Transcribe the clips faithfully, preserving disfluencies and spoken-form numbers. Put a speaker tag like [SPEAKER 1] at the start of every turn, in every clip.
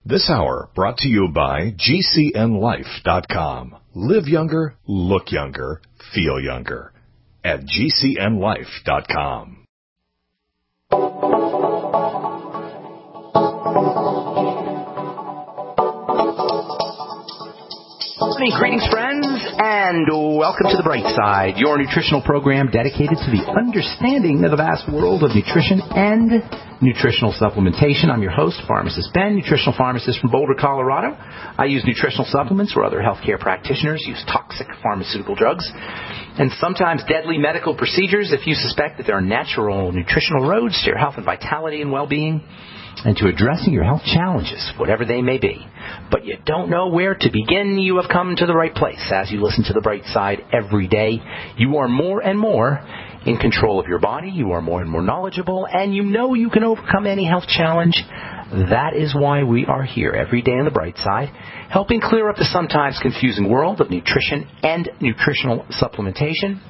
[SPEAKER 1] This hour brought to you by G C N life dot com. Live younger, look younger, feel younger at G C N life dot com.
[SPEAKER 2] Morning, greetings, friends, and welcome to The Bright Side, your nutritional program dedicated to the understanding of the vast world of nutrition and nutritional supplementation. I'm your host, Pharmacist Ben, nutritional pharmacist from Boulder, Colorado. I use nutritional supplements where other healthcare practitioners use toxic pharmaceutical drugs and sometimes deadly medical procedures if you suspect that there are natural nutritional roads to your health and vitality and well-being and to addressing your health challenges, whatever they may be. But you don't know where to begin, you have come to the right place. As you listen to The Bright Side every day, you are more and more in control of your body, you are more and more knowledgeable, and you know you can overcome any health challenge. That is why we are here every day on The Bright Side, helping clear up the sometimes confusing world of nutrition and nutritional supplementation.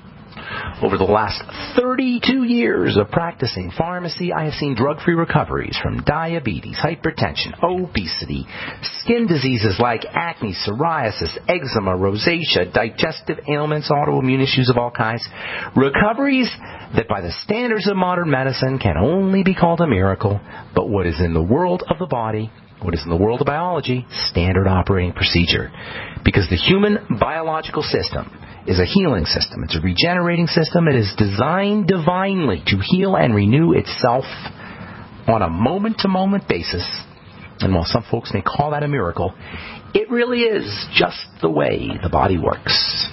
[SPEAKER 2] Over the last thirty-two years of practicing pharmacy, I have seen drug-free recoveries from diabetes, hypertension, obesity, skin diseases like acne, psoriasis, eczema, rosacea, digestive ailments, autoimmune issues of all kinds. Recoveries that by the standards of modern medicine can only be called a miracle, but what is in the world of the body, what is in the world of biology, standard operating procedure. Because the human biological system is a healing system. It's a regenerating system. It is designed divinely to heal and renew itself on a moment-to-moment basis. And while some folks may call that a miracle, it really is just the way the body works.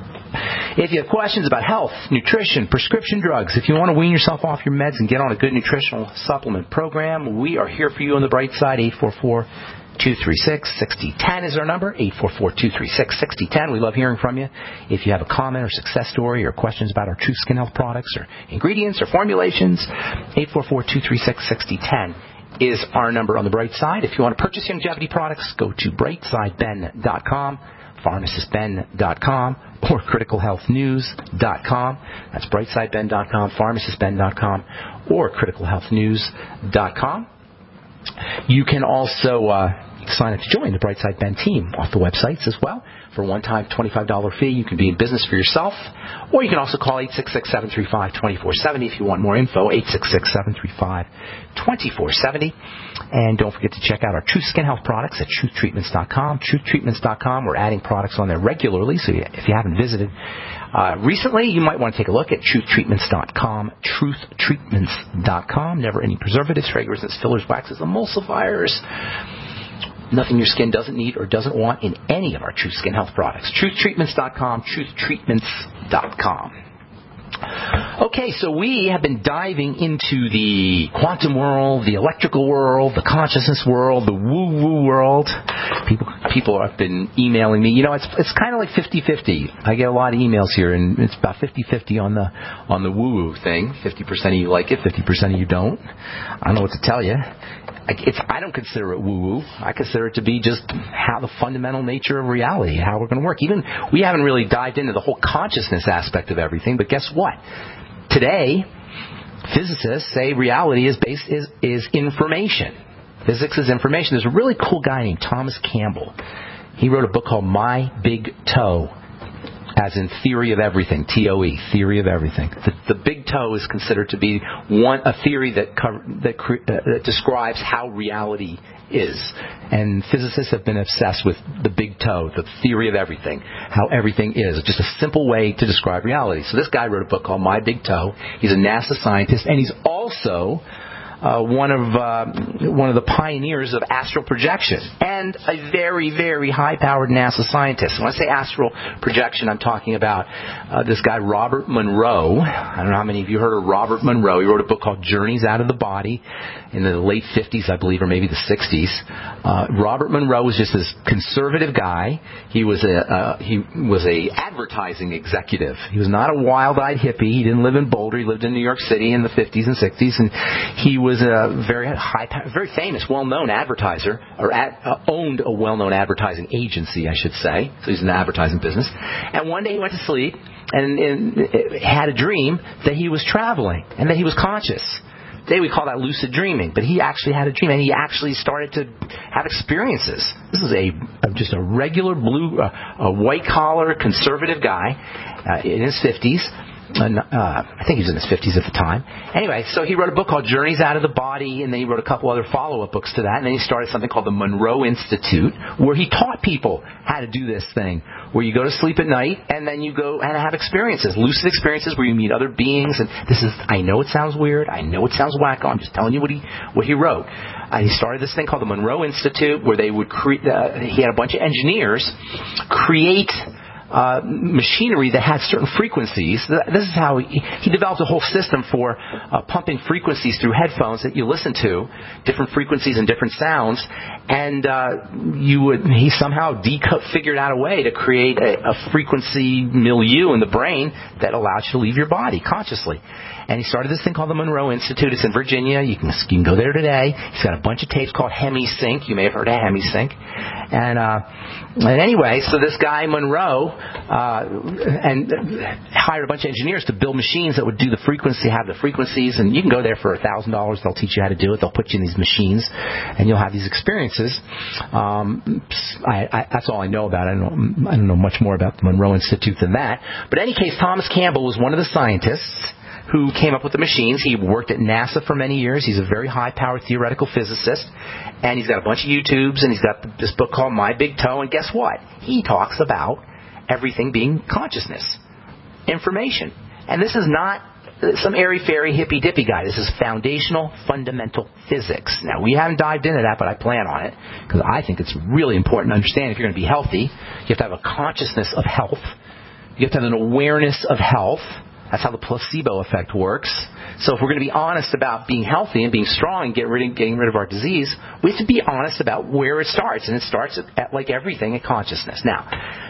[SPEAKER 2] If you have questions about health, nutrition, prescription drugs, if you want to wean yourself off your meds and get on a good nutritional supplement program, we are here for you on The Bright Side. Eight four four, two three six, six zero one zero is our number, eight four four, two three six, six zero one zero. We love hearing from you. If you have a comment or success story or questions about our True Skin Health products or ingredients or formulations, eight four four, two three six, six zero one zero is our number on The Bright Side. If you want to purchase longevity products, go to bright side ben dot com, pharmacist ben dot com, or critical health news dot com. That's bright side ben dot com, pharmacist ben dot com, or critical health news dot com. You can also uh, sign up to join the Brightside Ben team off the websites as well. For a one-time twenty-five dollars fee, you can be in business for yourself. Or you can also call eight six six, seven three five, two four seven zero if you want more info, eight six six, seven three five, two four seven zero. And don't forget to check out our Truth Skin Health products at truth treatments dot com. truth treatments dot com. We're adding products on there regularly, so if you haven't visited uh, recently, you might want to take a look at truth treatments dot com. truth treatments dot com. Never any preservatives, fragrances, fillers, waxes, emulsifiers. Nothing your skin doesn't need or doesn't want in any of our True Skin Health products. truth treatments dot com, truth treatments dot com. Okay, so we have been diving into the quantum world, the electrical world, the consciousness world, the woo-woo world. People people have been emailing me. You know, it's it's kind of like fifty-fifty. I get a lot of emails here, and it's about fifty-fifty on the on the woo-woo thing. fifty percent of you like it, fifty percent of you don't. I don't know what to tell you. It's, I don't consider it woo-woo. I consider it to be just how the fundamental nature of reality, how we're going to work. Even we haven't really dived into the whole consciousness aspect of everything, but guess what? Today, physicists say reality is based is, is information. Physics is information. There's a really cool guy named Thomas Campbell. He wrote a book called My Big Toe, as in theory of everything, T O E, theory of everything. The, the big toe is considered to be one a theory that cover, that, uh, that describes how reality is. And physicists have been obsessed with the big toe, the theory of everything, how everything is. Just a simple way to describe reality. So this guy wrote a book called My Big Toe. He's a NASA scientist, and he's also Uh, one of uh, one of the pioneers of astral projection, and a very, very high-powered NASA scientist. When I say astral projection, I'm talking about uh, this guy, Robert Monroe. I don't know how many of you heard of Robert Monroe. He wrote a book called Journeys Out of the Body in the late fifties, I believe, or maybe the sixties. Uh, Robert Monroe was just this conservative guy. He was a uh, he was a advertising executive. He was not a wild-eyed hippie. He didn't live in Boulder. He lived in New York City in the fifties and sixties, and he was was a very high, very famous, well-known advertiser, or ad, uh, owned a well-known advertising agency, I should say. So he's in the advertising business. And one day he went to sleep and, and had a dream that he was traveling and that he was conscious. today we call that lucid dreaming, but he actually had a dream, and he actually started to have experiences. This is a just a regular blue, uh, a white-collar conservative guy uh, in his fifties. Uh, I think he was in his fifties at the time. Anyway, so he wrote a book called Journeys Out of the Body, and then he wrote a couple other follow-up books to that, and then he started something called the Monroe Institute, where he taught people how to do this thing, where you go to sleep at night, and then you go and have experiences, lucid experiences where you meet other beings, and this is, I know it sounds weird, I know it sounds wacko, I'm just telling you what he what he wrote. Uh, he started this thing called the Monroe Institute, where they would create, uh, he had a bunch of engineers create Uh, machinery that had certain frequencies. This is how he, he developed a whole system for uh, pumping frequencies through headphones that you listen to, different frequencies and different sounds, and uh, you would he somehow deco- figured out a way to create a, a frequency milieu in the brain that allows you to leave your body consciously. And he started this thing called the Monroe Institute. It's in Virginia. You can, you can go there today. He's got a bunch of tapes called HemiSync. You may have heard of HemiSync. And, uh, and anyway, so this guy, Monroe, uh, and hired a bunch of engineers to build machines that would do the frequency, have the frequencies. And you can go there for one thousand dollars. They'll teach you how to do it. They'll put you in these machines, and you'll have these experiences. Um, I, I, that's all I know about it. I don't, I don't know much more about the Monroe Institute than that. But in any case, Thomas Campbell was one of the scientists who came up with the machines. He worked at NASA for many years. He's a very high-powered theoretical physicist. And he's got a bunch of YouTubes, and he's got this book called My Big Toe. And guess what? He talks about everything being consciousness, information. And this is not some airy-fairy, hippy-dippy guy. This is foundational, fundamental physics. Now, we haven't dived into that, but I plan on it, because I think it's really important to understand if you're going to be healthy. You have to have a consciousness of health. You have to have an awareness of health. That's how the placebo effect works. So if we're going to be honest about being healthy and being strong and get rid of, getting rid of our disease, we have to be honest about where it starts. And it starts at, at like everything, at consciousness. Now,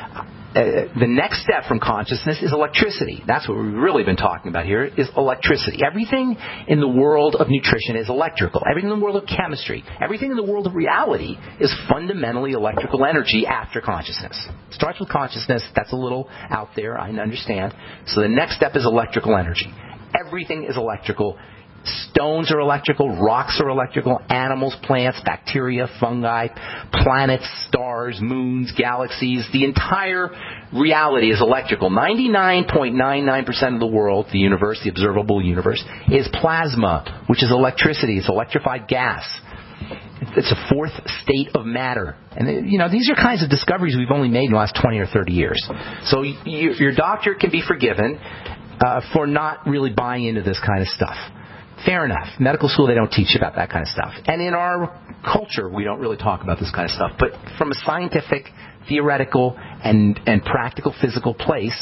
[SPEAKER 2] uh, the next step from consciousness is electricity. That's what we've really been talking about here, is electricity. Everything in the world of nutrition is electrical. Everything in the world of chemistry, everything in the world of reality is fundamentally electrical energy after consciousness. It starts with consciousness. That's a little out there, I understand. So the next step is electrical energy. Everything is electrical. Stones are electrical, rocks are electrical, animals, plants, bacteria, fungi, planets, stars, moons, galaxies. The entire reality is electrical. ninety-nine point nine nine percent of the world, the universe, the observable universe, is plasma, which is electricity. It's electrified gas. It's a fourth state of matter. And, you know, these are kinds of discoveries we've only made in the last twenty or thirty years. So you, your doctor can be forgiven uh, for not really buying into this kind of stuff. Fair enough. Medical school, they don't teach about that kind of stuff. And in our culture, we don't really talk about this kind of stuff. But from a scientific, theoretical, and, and practical physical place,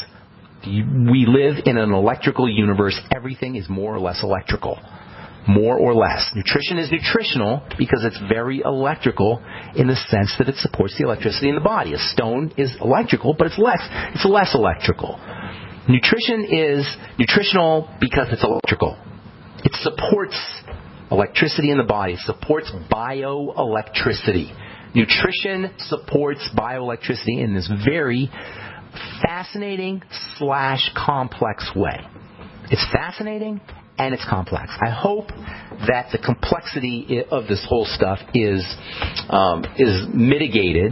[SPEAKER 2] we live in an electrical universe. Everything is more or less electrical. More or less. Nutrition is nutritional because it's very electrical in the sense that it supports the electricity in the body. A stone is electrical, but it's less, it's less electrical. Nutrition is nutritional because it's electrical. It supports electricity in the body. It supports bioelectricity. Nutrition supports bioelectricity in this very fascinating slash complex way. It's fascinating and it's complex. I hope that the complexity of this whole stuff is um, is mitigated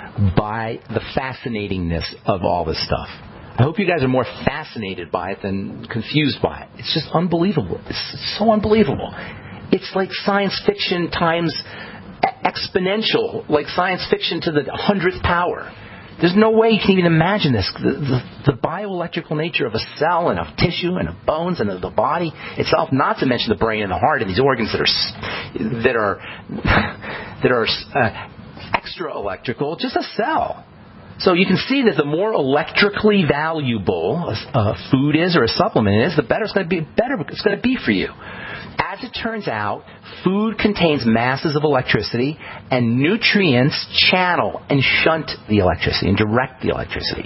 [SPEAKER 2] by the fascinatingness of all this stuff. I hope you guys are more fascinated by it than confused by it. It's just unbelievable. It's so unbelievable. It's like science fiction times exponential, like science fiction to the hundredth power. There's no way you can even imagine this. The, the, the bioelectrical nature of a cell and of tissue and of bones and of the body itself, not to mention the brain and the heart and these organs that are that are that are uh, extra electrical. Just a cell. So you can see that the more electrically valuable a, a food is or a supplement is, the better it's going to be. Better it's going to be for you. As it turns out, food contains masses of electricity, and nutrients channel and shunt the electricity and direct the electricity.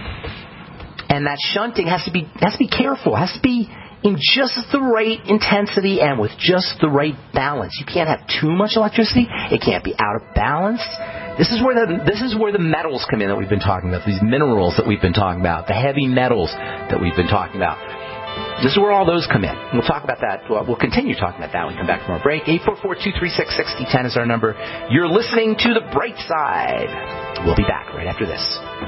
[SPEAKER 2] And that shunting has to be has to be careful. It has to be in just the right intensity and with just the right balance. You can't have too much electricity. It can't be out of balance. This is where the this is where the metals come in that we've been talking about, these minerals that we've been talking about, the heavy metals that we've been talking about. This is where all those come in. We'll talk about that. Well, we'll continue talking about that when we come back from our break. eight four four, two three six, six zero one zero is our number. You're listening to The Bright Side. We'll be back right after this.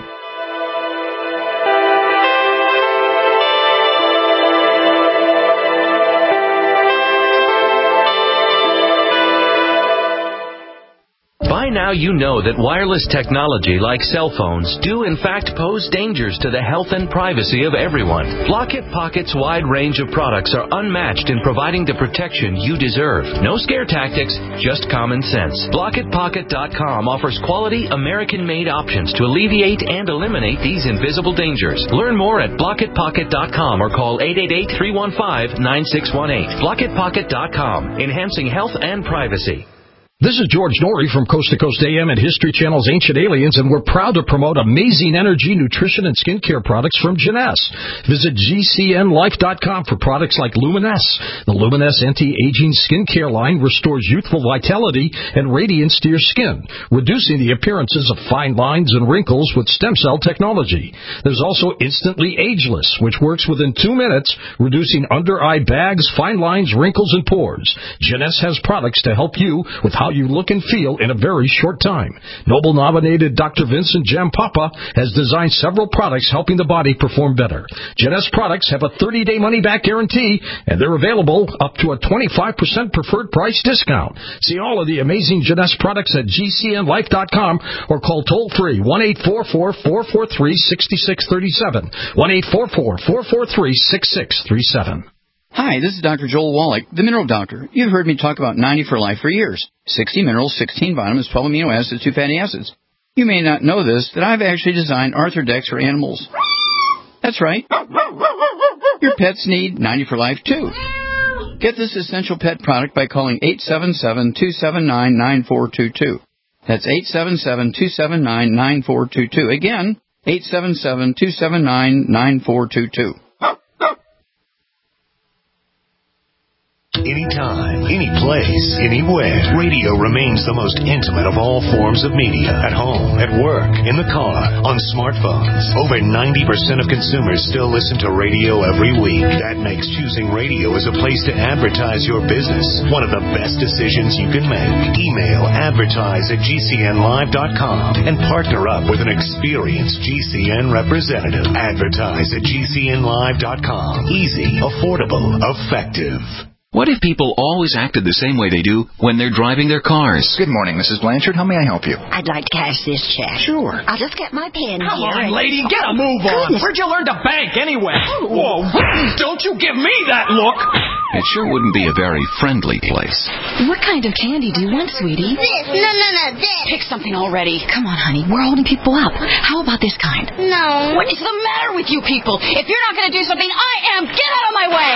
[SPEAKER 3] By now you know that wireless technology like cell phones do in fact pose dangers to the health and privacy of everyone. Blockit Pocket's wide range of products are unmatched in providing the protection you deserve. No scare tactics, just common sense. Blockit Pocket dot com offers quality American-made options to alleviate and eliminate these invisible dangers. Learn more at Blockit Pocket dot com or call eight eight eight, three one five, nine six one eight. Blockit Pocket dot com, enhancing health and privacy.
[SPEAKER 4] This is George Norrie from Coast to Coast A M and History Channel's Ancient Aliens, and we're proud to promote amazing energy, nutrition, and skincare products from Jeunesse. Visit G C N life dot com for products like Luminesse. The Luminesse anti-aging skincare line restores youthful vitality and radiance to your skin, reducing the appearances of fine lines and wrinkles with stem cell technology. There's also Instantly Ageless, which works within two minutes, reducing under-eye bags, fine lines, wrinkles, and pores. Jeunesse has products to help you with how you look and feel in a very short time. Nobel-nominated Doctor Vincent Jampapa has designed several products helping the body perform better. Jeunesse products have a thirty-day money-back guarantee, and they're available up to a twenty-five percent preferred price discount. See all of the amazing Jeunesse products at G C N life dot com or call toll-free one eight four four, four four three, six six three seven, one eight four four, four four three, six six three seven.
[SPEAKER 5] Hi, this is Doctor Joel Wallach, the Mineral Doctor. You've heard me talk about ninety for Life for years. sixty minerals, sixteen vitamins, twelve amino acids, two fatty acids. You may not know this, that I've actually designed Arthrodex for animals. That's right. Your pets need ninety for Life, too. Get this essential pet product by calling eight seven seven, two seven nine, nine four two two. That's eight seven seven, two seven nine, nine four two two. Again, eight seven seven, two seven nine, nine four two two.
[SPEAKER 6] Anytime, any place, anywhere. Radio remains the most intimate of all forms of media. At home, at work, in the car, on smartphones. Over ninety percent of consumers still listen to radio every week. That makes choosing radio as a place to advertise your business one of the best decisions you can make. Email advertise at G C N live dot com and partner up with an experienced G C N representative. Advertise at G C N live dot com. Easy, affordable, effective.
[SPEAKER 7] What if people always acted the same way they do when they're driving their cars?
[SPEAKER 8] Good morning, Missus Blanchard. How may I help you?
[SPEAKER 9] I'd like to cash this check.
[SPEAKER 8] Sure.
[SPEAKER 9] I'll just get my pen
[SPEAKER 10] Come
[SPEAKER 9] here.
[SPEAKER 10] on, lady, get a move on.
[SPEAKER 9] Goodness.
[SPEAKER 10] Where'd you learn to bank anyway? Whoa, don't you give me that look.
[SPEAKER 7] It sure wouldn't be a very friendly place.
[SPEAKER 9] What kind of candy do you want, sweetie?
[SPEAKER 11] This. No, no, no, this.
[SPEAKER 9] Pick something already. Come on, honey. We're holding people up. How about this kind?
[SPEAKER 11] No.
[SPEAKER 9] What is the matter with you people? If you're not going to do something, I am. Get out of my way.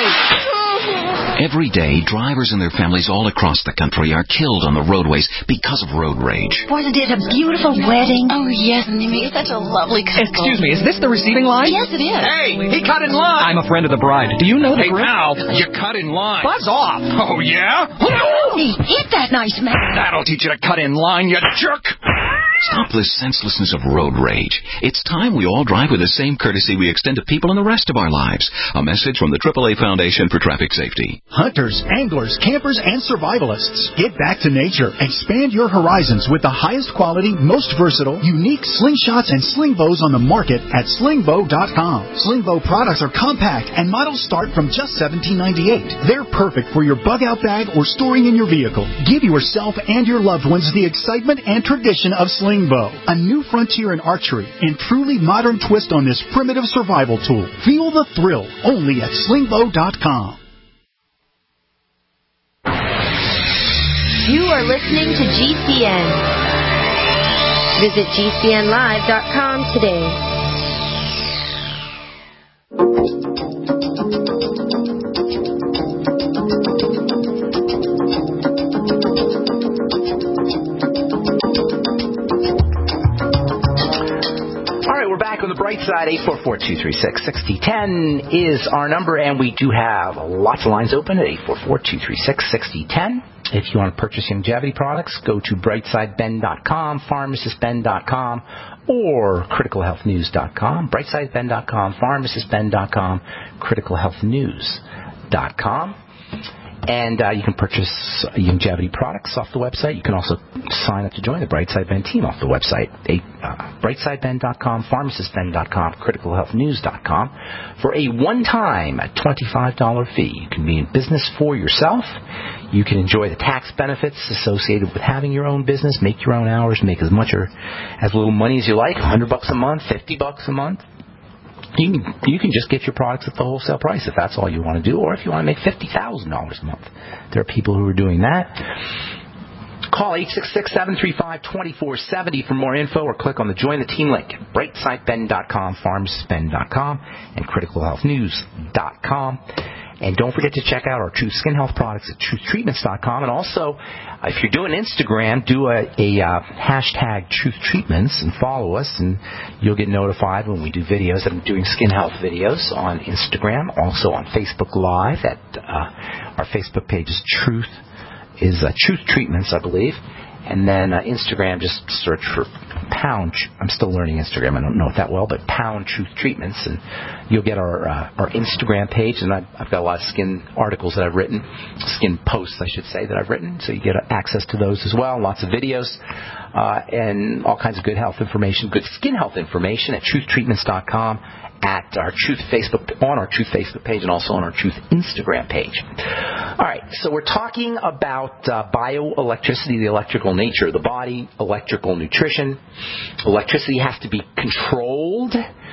[SPEAKER 7] Every day, drivers and their families all across the country are killed on the roadways because of road rage.
[SPEAKER 9] Wasn't it a beautiful wedding? Oh, yes, and they made such a lovely couple.
[SPEAKER 10] Excuse me, is this the receiving line?
[SPEAKER 9] Yes, it is.
[SPEAKER 10] Hey, he cut in line.
[SPEAKER 12] I'm a friend of the bride. Do you know the
[SPEAKER 10] Hey,
[SPEAKER 12] bride?
[SPEAKER 10] pal, you cut in line. Buzz off. Oh, yeah?
[SPEAKER 9] Hey, hit that nice man.
[SPEAKER 10] That'll teach you to cut in line, you jerk.
[SPEAKER 7] Stop this senselessness of road rage. It's time we all drive with the same courtesy we extend to people in the rest of our lives. A message from the triple A Foundation for Traffic Safety.
[SPEAKER 13] Hunters, anglers, campers, and survivalists. Get back to nature. Expand your horizons with the highest quality, most versatile, unique slingshots and sling bows on the market at sling bow dot com. Sling bow products are compact and models start from just seventeen ninety-eight. They're perfect for your bug-out bag or storing in your vehicle. Give yourself and your loved ones the excitement and tradition of sling bow, a new frontier in archery and truly modern twist on this primitive survival tool. Feel the thrill only at sling bow dot com.
[SPEAKER 14] You are listening to G C N. Visit G C N live dot com today.
[SPEAKER 2] the bright side. Eight four four, two three six, six zero one zero is our number, and we do have lots of lines open at eight four four, two three six, six zero one zero. If you want to purchase longevity products, go to brightside ben dot com, pharmacist ben dot com, or critical health news dot com. brightside ben dot com, pharmacist ben dot com, critical health news dot com. And uh, you can purchase longevity products off the website. You can also sign up to join the Brightside Ben team off the website. Uh, brightside ben dot com, pharmacist ben dot com, critical health news dot com. For a one-time twenty-five dollars fee, you can be in business for yourself. You can enjoy the tax benefits associated with having your own business, make your own hours, make as much or as little money as you like, one hundred bucks a month, fifty bucks a month. You can, you can just get your products at the wholesale price if that's all you want to do, or if you want to make fifty thousand dollars a month. There are people who are doing that. Call eight six six, seven three five, two four seven zero for more info, or click on the Join the Team link at brightside ben dot com, pharmacist ben dot com, and critical health news dot com. And don't forget to check out our Truth Skin Health products at truth treatments dot com. And also, uh, if you're doing Instagram, do a, a uh, hashtag Truth Treatments and follow us, and you'll get notified when we do videos. I'm doing skin health videos on Instagram, also on Facebook Live. At uh, our Facebook page is Truth is uh, Truth Treatments, I believe. And then uh, Instagram, just search for pound. I'm still learning Instagram. I don't know it that well, but pound Truth Treatments, and you'll get our uh, our Instagram page. And I've, I've got a lot of skin articles that I've written, skin posts, I should say, that I've written. So you get access to those as well. Lots of videos uh, and all kinds of good health information, good skin health information at truth treatments dot com. At our Truth Facebook, on our Truth Facebook page, and also on our Truth Instagram page. All right, so we're talking about uh, bioelectricity, the electrical nature of the body, electrical nutrition. Electricity has to be controlled.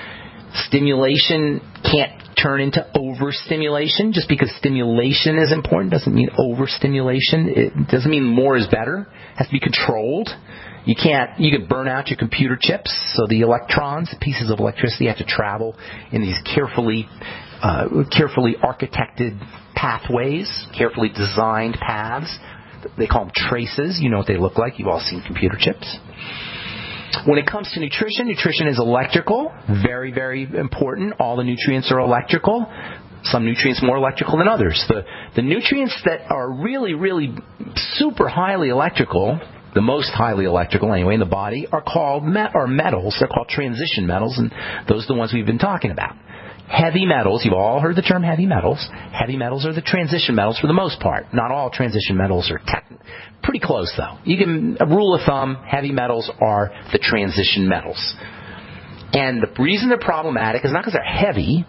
[SPEAKER 2] Stimulation can't turn into overstimulation. Just because stimulation is important doesn't mean overstimulation. It doesn't mean more is better. It has to be controlled. You can't, you can burn out your computer chips, so the electrons, pieces of electricity, have to travel in these carefully, uh, carefully architected pathways, carefully designed paths. They call them traces. You know what they look like. You've all seen computer chips. When it comes to nutrition, nutrition is electrical, very, very important. All the nutrients are electrical. Some nutrients more electrical than others. The, the nutrients that are really, really super highly electrical, the most highly electrical anyway in the body, are called met- or metals. They're called transition metals, and those are the ones we've been talking about. Heavy metals, you've all heard the term heavy metals. Heavy metals are the transition metals for the most part. Not all transition metals are tech- pretty close, though. You can, a rule of thumb, heavy metals are the transition metals. And the reason they're problematic is not because they're heavy,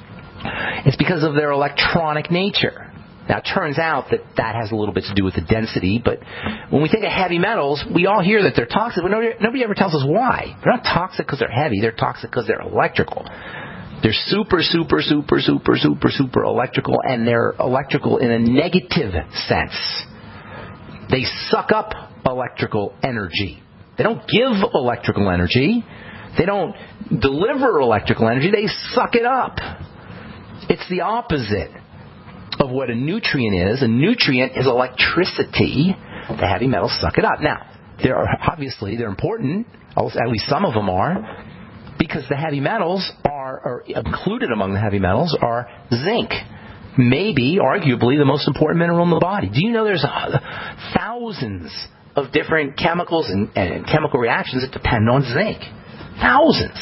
[SPEAKER 2] it's because of their electronic nature. Now, it turns out that that has a little bit to do with the density, but when we think of heavy metals, we all hear that they're toxic, but nobody, nobody ever tells us why. They're not toxic because they're heavy. They're toxic because they're electrical. They're super, super, super, super, super, super electrical, and they're electrical in a negative sense. They suck up electrical energy. They don't give electrical energy. They don't deliver electrical energy. They suck it up. It's the opposite of what a nutrient is. A nutrient is electricity. The heavy metals suck it up. Now, there are obviously they're important. At least some of them are, because the heavy metals are, are included among the heavy metals are zinc. Maybe, arguably, the most important mineral in the body. Do you know there's thousands of different chemicals and, and chemical reactions that depend on zinc? Thousands.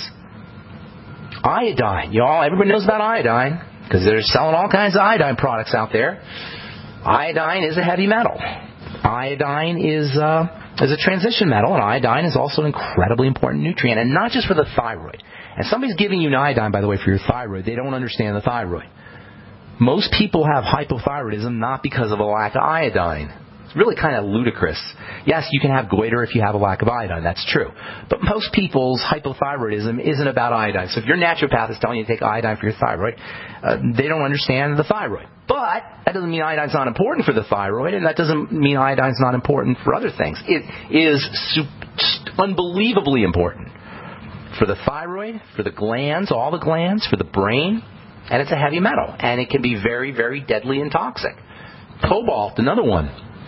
[SPEAKER 2] Iodine. You all, everybody knows about iodine, because they're selling all kinds of iodine products out there. Iodine is a heavy metal. Iodine is uh, is a transition metal, and iodine is also an incredibly important nutrient, and not just for the thyroid. And somebody's giving you an iodine, by the way, for your thyroid. They don't understand the thyroid. Most people have hypothyroidism not because of a lack of iodine. It's really kind of ludicrous. Yes, you can have goiter if you have a lack of iodine. That's true. But most people's hypothyroidism isn't about iodine. So if your naturopath is telling you to take iodine for your thyroid, uh, they don't understand the thyroid. But that doesn't mean iodine's not important for the thyroid, and that doesn't mean iodine's not important for other things. It is su- unbelievably important for the thyroid, for the glands, all the glands, for the brain, and it's a heavy metal. And it can be very, very deadly and toxic. Cobalt, another one.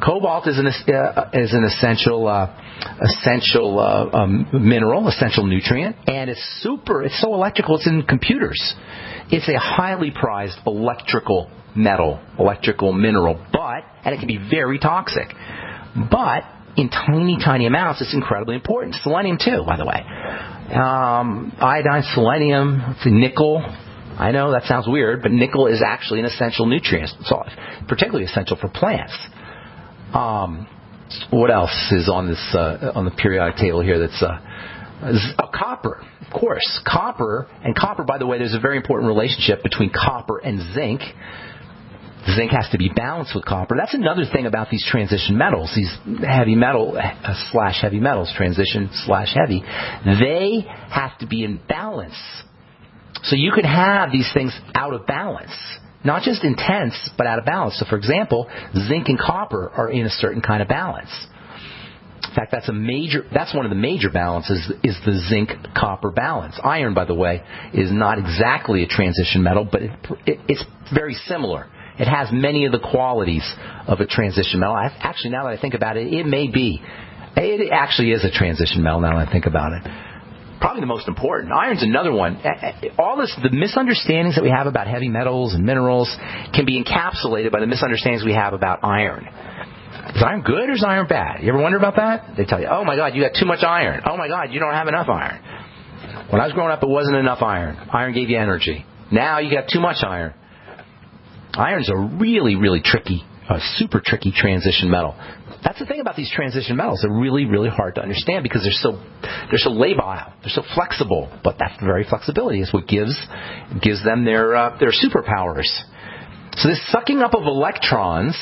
[SPEAKER 2] Cobalt is an uh, is an essential uh, essential uh, um, mineral, essential nutrient, and it's super. It's so electrical. It's in computers. It's a highly prized electrical metal, electrical mineral, but and it can be very toxic. But in tiny, tiny amounts, it's incredibly important. Selenium too, by the way. Um, iodine, selenium, nickel. I know that sounds weird, but nickel is actually an essential nutrient, so particularly essential for plants. Um, what else is on this uh, on the periodic table here? That's uh, uh, copper, of course. Copper and copper. By the way, there's a very important relationship between copper and zinc. Zinc has to be balanced with copper. That's another thing about these transition metals, these heavy metal uh, slash heavy metals, transition slash heavy. They have to be in balance. So you could have these things out of balance, not just intense, but out of balance. So, for example, zinc and copper are in a certain kind of balance. In fact, that's a major. That's one of the major balances is the zinc-copper balance. Iron, by the way, is not exactly a transition metal, but it, it, it's very similar. It has many of the qualities of a transition metal. I, actually, now that I think about it, it may be. It actually is a transition metal now that I think about it. Probably the most important. Iron's another one. All this, the misunderstandings that we have about heavy metals and minerals can be encapsulated by the misunderstandings we have about iron. Is iron good or is iron bad? You ever wonder about that? They tell you, oh my God, you got too much iron. Oh my God, you don't have enough iron. When I was growing up, it wasn't enough iron. Iron gave you energy. Now you got too much iron. Iron's a really, really tricky, a super tricky transition metal. That's the thing about these transition metals. They're really, really hard to understand because they're so they're so labile. They're so flexible. But that very flexibility is what gives gives them their uh, their superpowers. So this sucking up of electrons,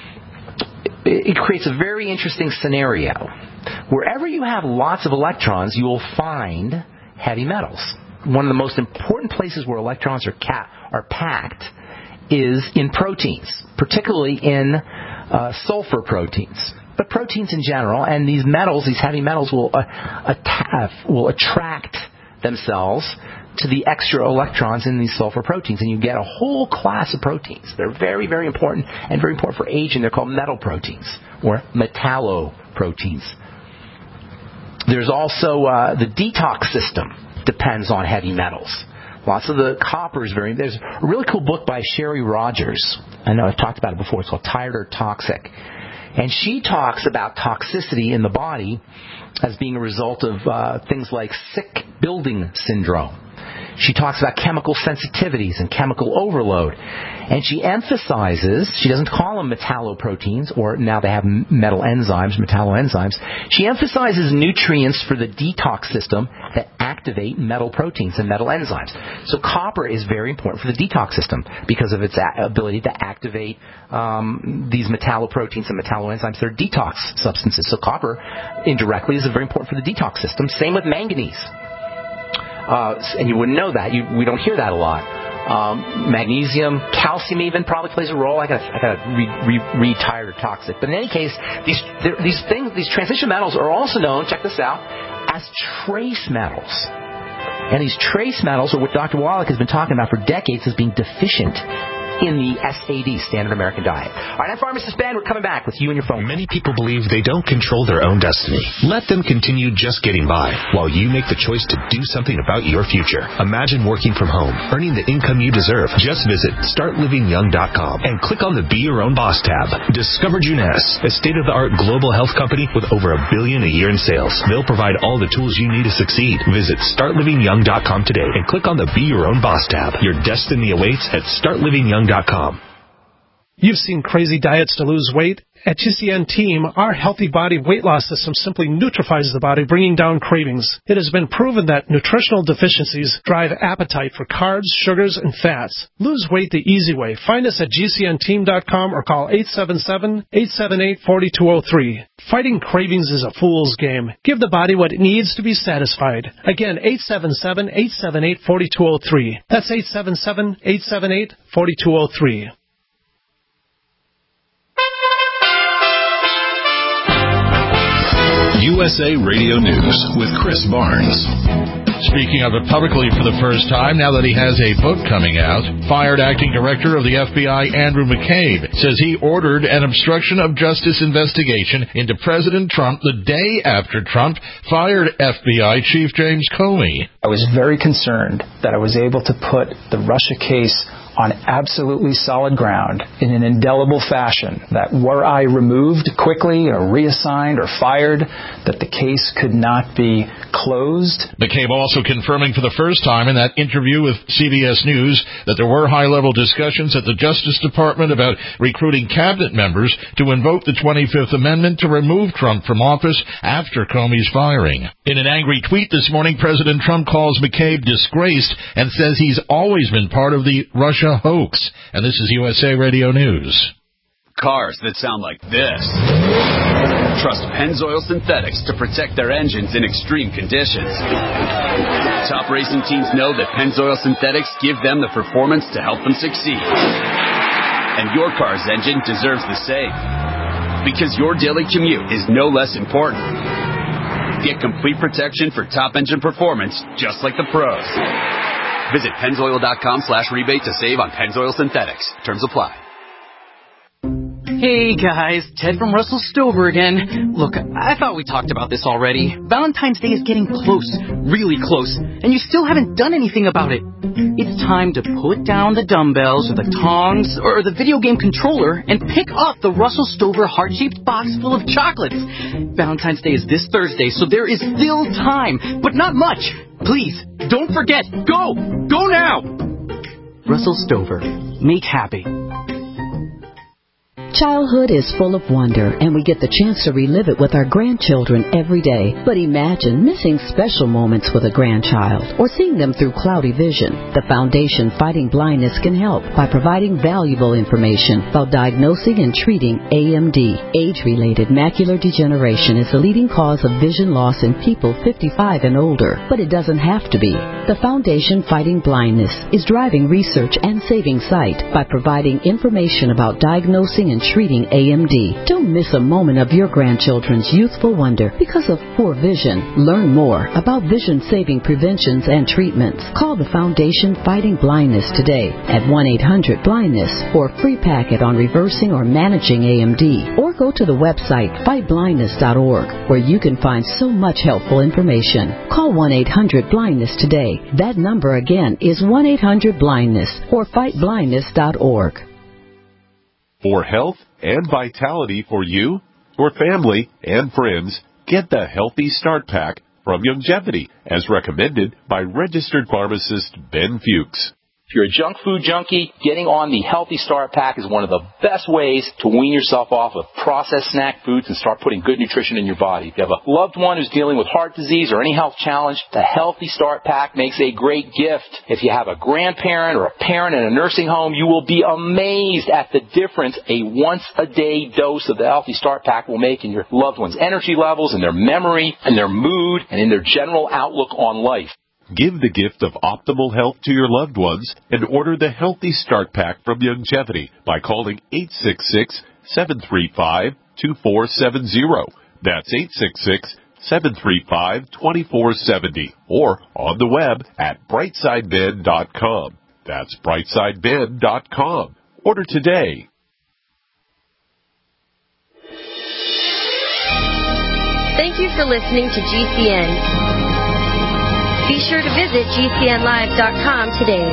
[SPEAKER 2] it, it creates a very interesting scenario. Wherever you have lots of electrons, you will find heavy metals. One of the most important places where electrons are ca- are packed is in proteins, particularly in Uh, sulfur proteins, but proteins in general, and these metals, these heavy metals, will uh, attack, will attract themselves to the extra electrons in these sulfur proteins, and you get a whole class of proteins. They're very, very important, and very important for aging. They're called metal proteins or metalloproteins. There's also uh, the detox system depends on heavy metals. Lots of the copper is very... There's a really cool book by Sherry Rogers. I know I've talked about it before. It's called Tired or Toxic. And she talks about toxicity in the body as being a result of uh, things like sick building syndrome. She talks about chemical sensitivities and chemical overload. And she emphasizes, she doesn't call them metalloproteins, or now they have metal enzymes, metalloenzymes. She emphasizes nutrients for the detox system that activate metal proteins and metal enzymes. So copper is very important for the detox system because of its ability to activate um, these metalloproteins and metalloenzymes. They're detox substances. So copper, indirectly, is very important for the detox system. Same with manganese. Uh, and you wouldn't know that. You, we don't hear that a lot. Um, magnesium, calcium even probably plays a role. I got I got to read, read, read Tired or Toxic. But in any case, these these things, these transition metals are also known, check this out, as trace metals. And these trace metals are what Doctor Wallach has been talking about for decades as being deficient in the S A D, Standard American Diet. All right, I'm Pharmacist Ben. We're coming back with you and your phone.
[SPEAKER 1] Many people believe they don't control their own destiny. Let them continue just getting by while you make the choice to do something about your future. Imagine working from home, earning the income you deserve. Just visit start living young dot com and click on the Be Your Own Boss tab. Discover Juness, a state-of-the-art global health company with over a billion a year in sales. They'll provide all the tools you need to succeed. Visit start living young dot com today and click on the Be Your Own Boss tab. Your destiny awaits at start living young dot com.
[SPEAKER 11] You've seen crazy diets to lose weight. At G C N Team, our Healthy Body Weight Loss System simply neutralizes the body, bringing down cravings. It has been proven that nutritional deficiencies drive appetite for carbs, sugars, and fats. Lose weight the easy way. Find us at G C N team dot com or call eight seven seven, eight seven eight, four two zero three. Fighting cravings is a fool's game. Give the body what it needs to be satisfied. Again, eight seven seven, eight seven eight, four two zero three. That's eight seven seven, eight seven eight, four two zero three.
[SPEAKER 1] U S A Radio News with Chris Barnes.
[SPEAKER 12] Speaking of it publicly for the first time, now that he has a book coming out, fired acting director of the F B I, Andrew McCabe, says he ordered an obstruction of justice investigation into President Trump the day after Trump fired F B I Chief James Comey.
[SPEAKER 15] I was very concerned that I was able to put the Russia case on absolutely solid ground in an indelible fashion, that were I removed quickly or reassigned or fired, that the case could not be closed.
[SPEAKER 12] McCabe also confirming for the first time in that interview with C B S News that there were high-level discussions at the Justice Department about recruiting cabinet members to invoke the twenty-fifth Amendment to remove Trump from office after Comey's firing. In an angry tweet this morning, President Trump calls McCabe disgraced and says he's always been part of the Russia hoax. And this is U S A Radio News.
[SPEAKER 16] Cars that sound like this. Trust Pennzoil Synthetics to protect their engines in extreme conditions. Top racing teams know that Pennzoil Synthetics give them the performance to help them succeed. And your car's engine deserves the same. Because your daily commute is no less important. Get complete protection for top engine performance just like the pros. Visit Pennzoil.com slash rebate to save on Pennzoil Synthetics. Terms apply.
[SPEAKER 17] Hey guys, Ted from Russell Stover again. Look, I thought we talked about this already. Valentine's Day is getting close, really close, and you still haven't done anything about it. It's time to put down the dumbbells or the tongs or the video game controller and pick up the Russell Stover heart-shaped box full of chocolates. Valentine's Day is this Thursday, so there is still time, but not much. Please, don't forget. Go! Go now! Russell Stover. Make happy.
[SPEAKER 18] Childhood is full of wonder, and we get the chance to relive it with our grandchildren every day. But imagine missing special moments with a grandchild or seeing them through cloudy vision. The Foundation Fighting Blindness can help by providing valuable information about diagnosing and treating A M D. Age-related macular degeneration is the leading cause of vision loss in people fifty-five and older, but it doesn't have to be. The Foundation Fighting Blindness is driving research and saving sight by providing information about diagnosing and treating A M D. Don't miss a moment of your grandchildren's youthful wonder because of poor vision. Learn more about vision-saving preventions and treatments. Call the Foundation Fighting Blindness today at one eight hundred blindness for a free packet on reversing or managing A M D. Or go to the website fight blindness dot org where you can find so much helpful information. Call one eight hundred blindness today. That number again is one eight hundred blindness or fight blindness dot org.
[SPEAKER 19] For health and vitality for you, your family, and friends, get the Healthy Start Pack from Youngevity, as recommended by registered pharmacist Ben Fuchs.
[SPEAKER 20] If you're a junk food junkie, getting on the Healthy Start Pack is one of the best ways to wean yourself off of processed snack foods and start putting good nutrition in your body. If you have a loved one who's dealing with heart disease or any health challenge, the Healthy Start Pack makes a great gift. If you have a grandparent or a parent in a nursing home, you will be amazed at the difference a once-a-day dose of the Healthy Start Pack will make in your loved one's energy levels, in their memory, in their mood, and in their general outlook on life.
[SPEAKER 19] Give the gift of optimal health to your loved ones and order the Healthy Start Pack from Youngevity by calling eight six six, seven three five, two four seven zero. That's eight six six, seven three five, two four seven zero. Or on the web at brightside ben dot com. That's brightside ben dot com. Order today.
[SPEAKER 14] Thank you for listening to G C N. Be sure to visit G C N live dot com today.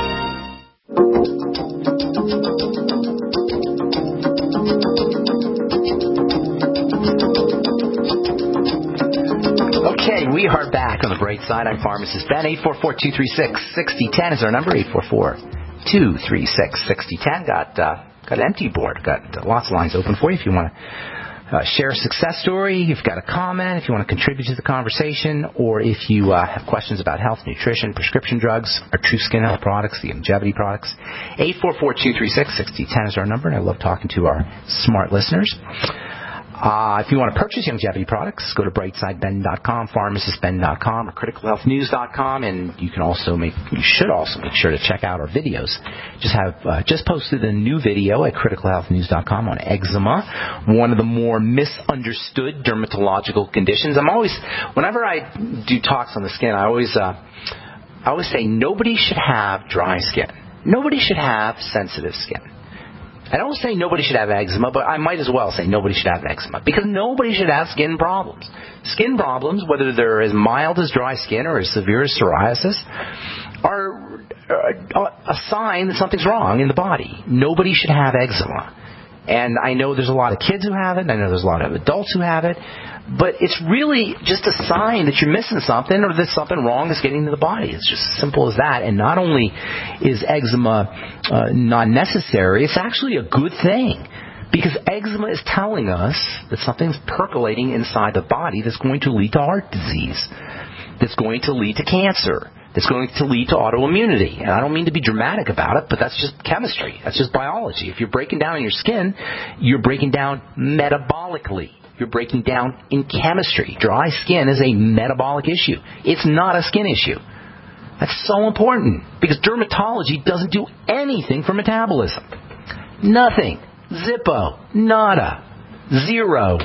[SPEAKER 2] Okay, we are back on the bright side. I'm Pharmacist Ben. eight four four, two three six, six zero one zero is our number. eight four four, two three six, six zero one zero. Got, uh, got an empty board. Got uh, lots of lines open for you if you want to Uh, share a success story, if you've got a comment, if you want to contribute to the conversation, or if you uh, have questions about health, nutrition, prescription drugs, our True Skin Health products, the Youngevity products. eight four four, two three six, six zero one zero is our number, and I love talking to our smart listeners. Uh, if you want to purchase Youngevity products, go to brightside ben dot com, pharmacist ben dot com, or critical health news dot com, and you can also make, you should also make sure to check out our videos. Just have, uh, just posted a new video at critical health news dot com on eczema, one of the more misunderstood dermatological conditions. I'm always, whenever I do talks on the skin, I always, uh, I always say nobody should have dry skin. Nobody should have sensitive skin. I don't say nobody should have eczema, but I might as well say nobody should have eczema, because nobody should have skin problems. Skin problems, whether they're as mild as dry skin or as severe as psoriasis, are a sign that something's wrong in the body. Nobody should have eczema. And I know there's a lot of kids who have it, and I know there's a lot of adults who have it, but it's really just a sign that you're missing something or that something wrong is getting into the body. It's just as simple as that. And not only is eczema uh, not necessary, it's actually a good thing, because eczema is telling us that something's percolating inside the body that's going to lead to heart disease, that's going to lead to cancer, that's going to lead to autoimmunity. And I don't mean to be dramatic about it, but that's just chemistry. That's just biology. If you're breaking down in your skin, you're breaking down metabolically. You're breaking down in chemistry. Dry skin is a metabolic issue. It's not a skin issue. That's so important, because dermatology doesn't do anything for metabolism. Nothing. Zippo. Nada. Zero.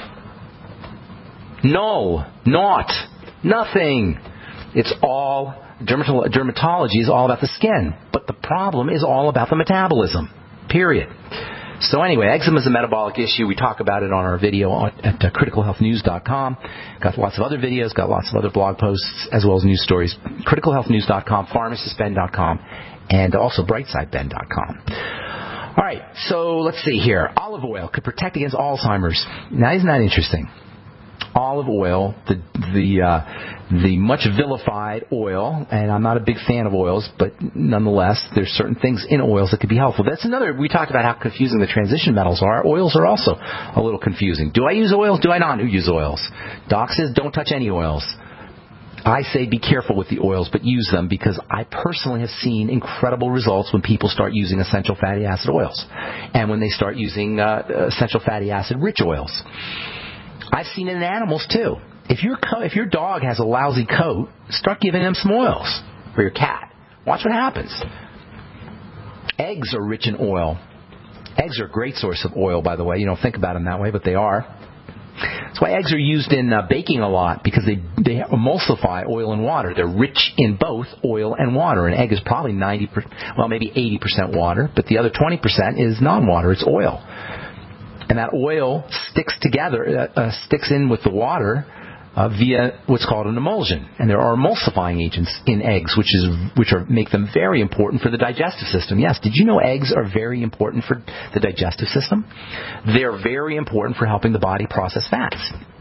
[SPEAKER 2] No. Not. Nothing. It's all, dermatology is all about the skin. But the problem is all about the metabolism. Period. So anyway, eczema is a metabolic issue. We talk about it on our video at uh, critical health news dot com. Got lots of other videos, got lots of other blog posts, as well as news stories. critical health news dot com, pharmacist ben dot com, and also brightside ben dot com. All right, so let's see here. Olive oil could protect against Alzheimer's. Now, isn't that interesting? Olive oil, the the uh, the much vilified oil, and I'm not a big fan of oils, but nonetheless, there's certain things in oils that could be helpful. That's another, we talked about how confusing the transition metals are. Oils are also a little confusing. Do I use oils? Do I not use oils? Doc says don't touch any oils. I say be careful with the oils, but use them, because I personally have seen incredible results when people start using essential fatty acid oils, and when they start using uh, essential fatty acid rich oils. I've seen it in animals too. If your co- if your dog has a lousy coat, start giving them some oils. Or your cat. Watch what happens. Eggs are rich in oil. Eggs are a great source of oil, by the way. You don't think about them that way, but they are. That's why eggs are used in uh, baking a lot, because they they emulsify oil and water. They're rich in both oil and water. An egg is probably ninety percent, well, maybe eighty percent water, but the other twenty percent is non-water. It's oil. And that oil sticks together, uh, uh, sticks in with the water uh, via what's called an emulsion. And there are emulsifying agents in eggs, which is which are make them very important for the digestive system. Yes, did you know eggs are very important for the digestive system? They're very important for helping the body process fats.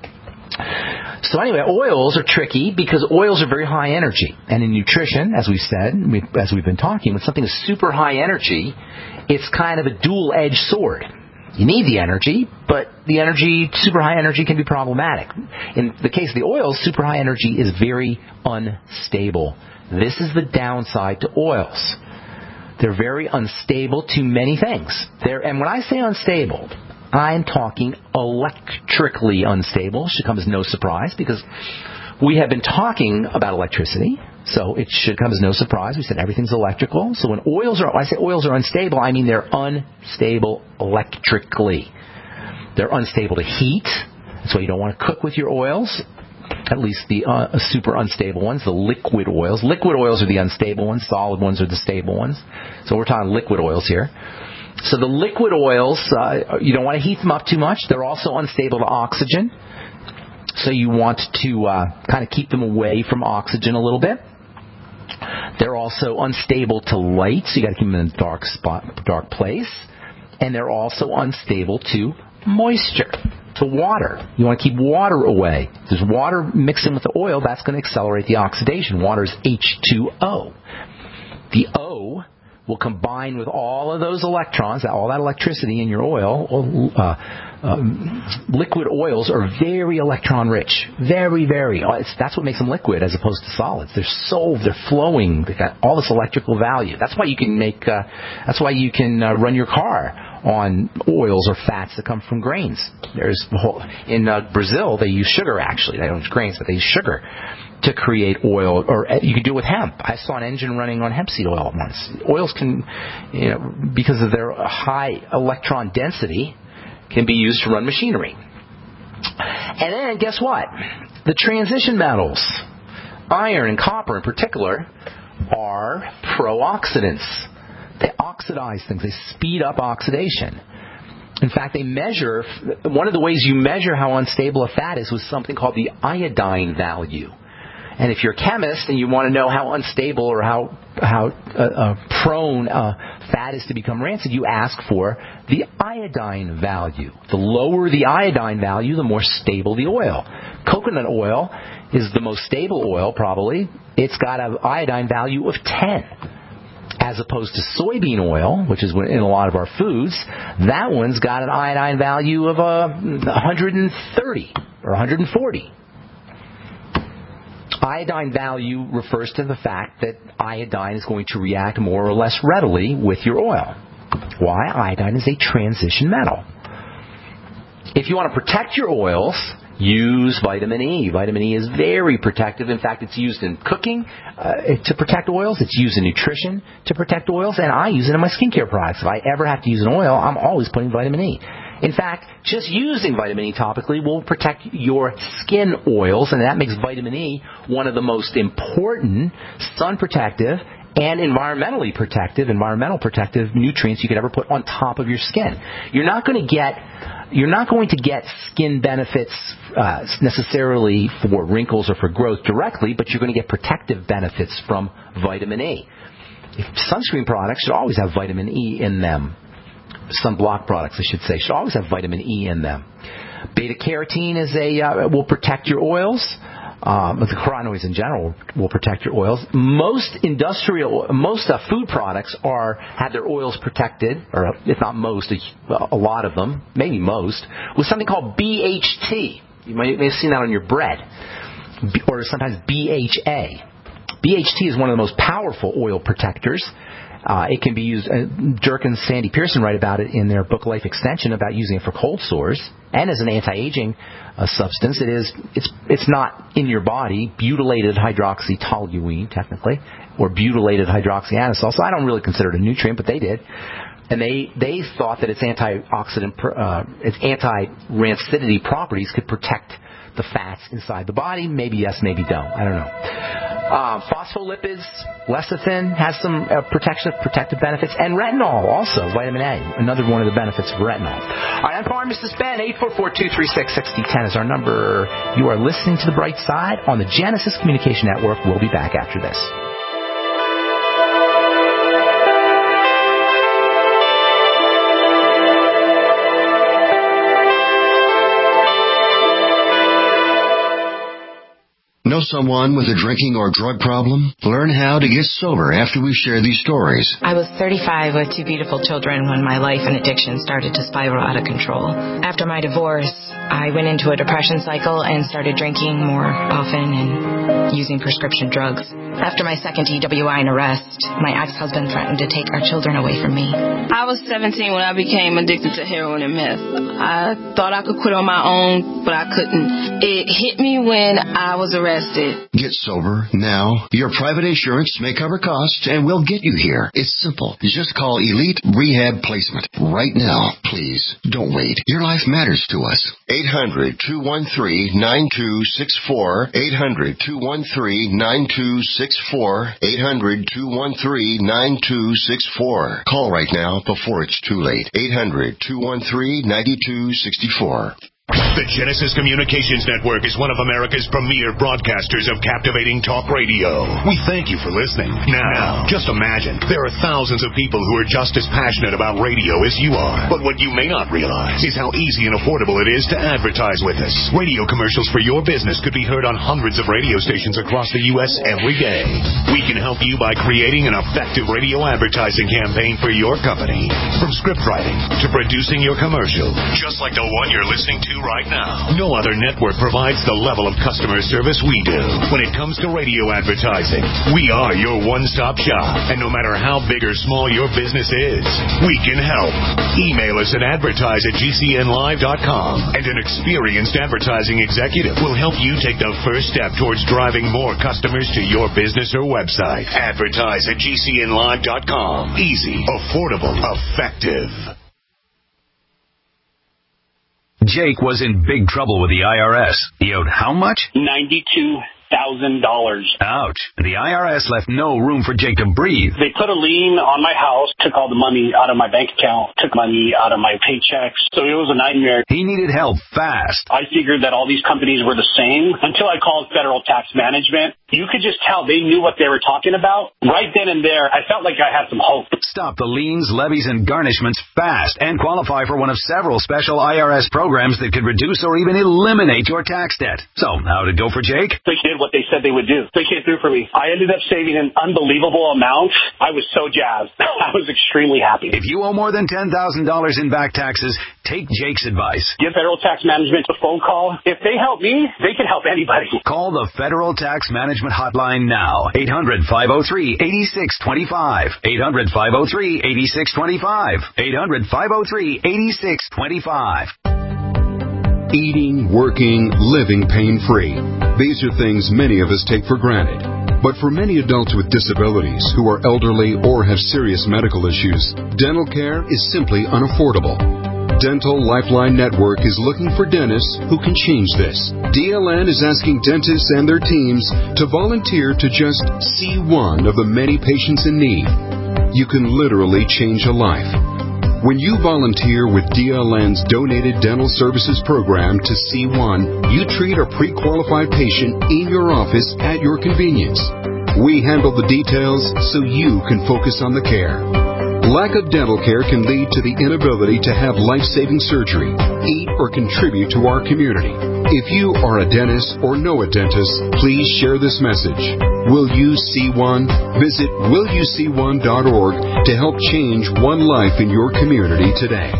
[SPEAKER 2] So anyway, oils are tricky because oils are very high energy. And in nutrition, as we've said, we, as we've been talking, when something is super high energy, it's kind of a dual-edged sword. You need the energy, but the energy, super high energy, can be problematic. In the case of the oils, super high energy is very unstable. This is the downside to oils. They're very unstable to many things. They're, and when I say unstable, I'm talking electrically unstable. Should come as no surprise, because we have been talking about electricity. So it should come as no surprise. We said everything's electrical. So when oils are, when I say oils are unstable, I mean they're unstable electrically. They're unstable to heat. That's why you don't want to cook with your oils, at least the uh, super unstable ones, the liquid oils. Liquid oils are the unstable ones. Solid ones are the stable ones. So we're talking liquid oils here. So the liquid oils, uh, you don't want to heat them up too much. They're also unstable to oxygen. So you want to uh, kind of keep them away from oxygen a little bit. They're also unstable to light, so you got to keep them in a dark spot, dark place. And they're also unstable to moisture, to water. You want to keep water away. If there's water mixing with the oil, that's going to accelerate the oxidation. Water is H two O. The O will combine with all of those electrons, all that electricity in your oil. Uh, um, liquid oils are very electron rich, very, very. It's, that's what makes them liquid as opposed to solids. They're so they're flowing. They got all this electrical value. That's why you can make. Uh, that's why you can uh, run your car on oils or fats that come from grains. There's in uh, Brazil they use sugar actually. They don't use grains, but they use sugar to create oil, or you can do it with hemp. I saw an engine running on hemp seed oil once. Oils can, you know, because of their high electron density, can be used to run machinery. And then guess what? The transition metals, iron and copper in particular, are pro-oxidants. They oxidize things. They speed up oxidation. In fact, they measure, one of the ways you measure how unstable a fat is with something called the iodine value. And if you're a chemist and you want to know how unstable or how how uh, uh, prone uh, fat is to become rancid, you ask for the iodine value. The lower the iodine value, the more stable the oil. Coconut oil is the most stable oil, probably. It's got an iodine value of ten. As opposed to soybean oil, which is in a lot of our foods, that one's got an iodine value of uh, one hundred thirty or one hundred forty. Iodine value refers to the fact that iodine is going to react more or less readily with your oil. Why? Iodine is a transition metal. If you want to protect your oils, use vitamin E. Vitamin E is very protective. In fact, it's used in cooking uh, to protect oils. It's used in nutrition to protect oils. And I use it in my skincare products. If I ever have to use an oil, I'm always putting vitamin E. In fact, just using vitamin E topically will protect your skin oils, and that makes vitamin E one of the most important sun protective and environmentally protective, environmental protective nutrients you could ever put on top of your skin. You're not going to get You're not going to get skin benefits uh, necessarily for wrinkles or for growth directly, but you're going to get protective benefits from vitamin E. Sunscreen products should always have vitamin E in them. Sunblock products, I should say, should always have vitamin E in them. Beta carotene is a uh, will protect your oils. Um, the carotenoids in general will protect your oils. Most industrial, most uh, food products are have their oils protected, or if not most, a, a lot of them, maybe most, with something called B H T. You may, may have seen that on your bread, B, or sometimes B H A. B H T is one of the most powerful oil protectors. Uh, it can be used, uh, Dirk and Sandy Pearson write about it in their book Life Extension, about using it for cold sores, and as an anti-aging uh, substance. It is, it's, it's not in your body, butylated hydroxytoluene, technically, or butylated hydroxyanisole, so I don't really consider it a nutrient, but they did. And they, they thought that its antioxidant, uh, its anti-rancidity properties could protect the fats inside the body. Maybe yes, maybe don't. I don't know. Um, phospholipids, lecithin has some uh, protective protective benefits, and retinol also, vitamin A, another one of the benefits of retinol. All right, I'm Pharmacist Ben. eight four four, two three six, six zero one zero is our number. You are listening to The Bright Side on the Genesis Communication Network. We'll be back after this.
[SPEAKER 21] Know someone with a drinking or drug problem? Learn how to get sober after we share these stories.
[SPEAKER 22] I was thirty-five with two beautiful children when my life and addiction started to spiral out of control. After my divorce, I went into a depression cycle and started drinking more often and using prescription drugs. After my second D W I and arrest, my ex-husband threatened to take our children away from me.
[SPEAKER 23] I was seventeen when I became addicted to heroin and meth. I thought I could quit on my own, but I couldn't. It hit me when I was arrested.
[SPEAKER 21] Get sober now. Your private insurance may cover costs and we'll get you here. It's simple. Just call Elite Rehab Placement right now. Please, don't wait. Your life matters to us. eight hundred, two one three, nine two six four. eight hundred, two one three, nine two six four. eight hundred, two one three, nine two six four. Call right now before it's too late. eight hundred, two one three, nine two six four.
[SPEAKER 6] The Genesis Communications Network is one of America's premier broadcasters of captivating talk radio. We thank you for listening. Now, just imagine, there are thousands of people who are just as passionate about radio as you are. But what you may not realize is how easy and affordable it is to advertise with us. Radio commercials for your business could be heard on hundreds of radio stations across the U S every day. We can help you by creating an effective radio advertising campaign for your company. From script writing to producing your commercial, just like the one you're listening to you right now. No other network provides the level of customer service we do. When it comes to radio advertising, we are your one-stop shop. And no matter how big or small your business is, we can help. Email us at advertise at G C N live dot com, and an experienced advertising executive will help you take the first step towards driving more customers to your business or website. Advertise at G C N live dot com. Easy, affordable, effective.
[SPEAKER 3] Jake was in big trouble with the I R S. He owed how much?
[SPEAKER 4] ninety-two thousand dollars.
[SPEAKER 3] Ouch. The I R S left no room for Jake to breathe.
[SPEAKER 4] They put a lien on my house, took all the money out of my bank account, took money out of my paychecks. So it was a nightmare.
[SPEAKER 3] He needed help fast.
[SPEAKER 4] I figured that all these companies were the same until I called Federal Tax Management. You could just tell they knew what they were talking about. Right then and there, I felt like I had some hope.
[SPEAKER 3] Stop the liens, levies, and garnishments fast and qualify for one of several special I R S programs that could reduce or even eliminate your tax debt. So, how'd it go for Jake?
[SPEAKER 4] They did what they said they would do. They came through for me. I ended up saving an unbelievable amount. I was so jazzed. I was extremely happy.
[SPEAKER 3] If you owe more than ten thousand dollars in back taxes, take Jake's advice.
[SPEAKER 4] Give Federal Tax Management a phone call. If they help me, they can help anybody.
[SPEAKER 3] Call the Federal Tax Management Hotline now. eight hundred, five oh three, eight six two five. eight hundred, five oh three, eight six two five. eight hundred, five oh three, eight six two five.
[SPEAKER 5] Eating, working, living pain-free. These are things many of us take for granted. But for many adults with disabilities who are elderly or have serious medical issues, dental care is simply unaffordable. Dental Lifeline Network is looking for dentists who can change this. D L N is asking dentists and their teams to volunteer to just see one of the many patients in need. You can literally change a life. When you volunteer with D L N's Donated Dental Services Program to C one, you treat a pre-qualified patient in your office at your convenience. We handle the details so you can focus on the care. Lack of dental care can lead to the inability to have life-saving surgery, eat, or contribute to our community. If you are a dentist or know a dentist, please share this message. Will you see one? Visit will you see one dot org to help change one life in your community today.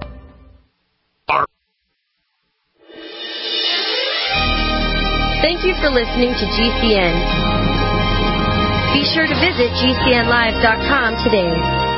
[SPEAKER 14] Thank you for listening to G C N. Be sure to visit G C N live dot com today.